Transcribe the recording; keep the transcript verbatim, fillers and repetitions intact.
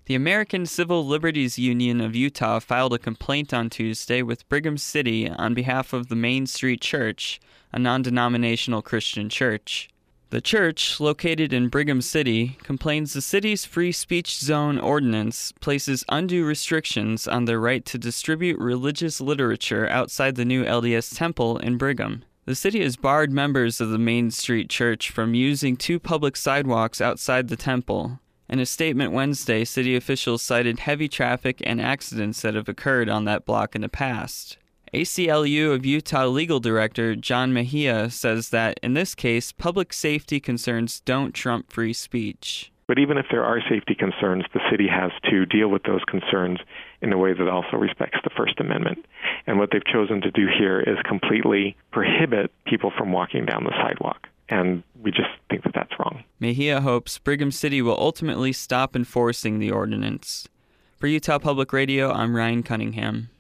The American Civil Liberties Union of Utah filed a complaint on Tuesday with Brigham City on behalf of the Main Street Church, a non-denominational Christian church. The church, located in Brigham City, complains the city's free speech zone ordinance places undue restrictions on their right to distribute religious literature outside the new L D S temple in Brigham. The city has barred members of the Main Street Church from using two public sidewalks outside the temple. In a statement Wednesday, city officials cited heavy traffic and accidents that have occurred on that block in the past. A C L U of Utah legal director John Mejia says that, in this case, public safety concerns don't trump free speech. But even if there are safety concerns, the city has to deal with those concerns in a way that also respects the First Amendment. And what they've chosen to do here is completely prohibit people from walking down the sidewalk. And we just think that that's wrong. Mejia hopes Brigham City will ultimately stop enforcing the ordinance. For Utah Public Radio, I'm Ryan Cunningham.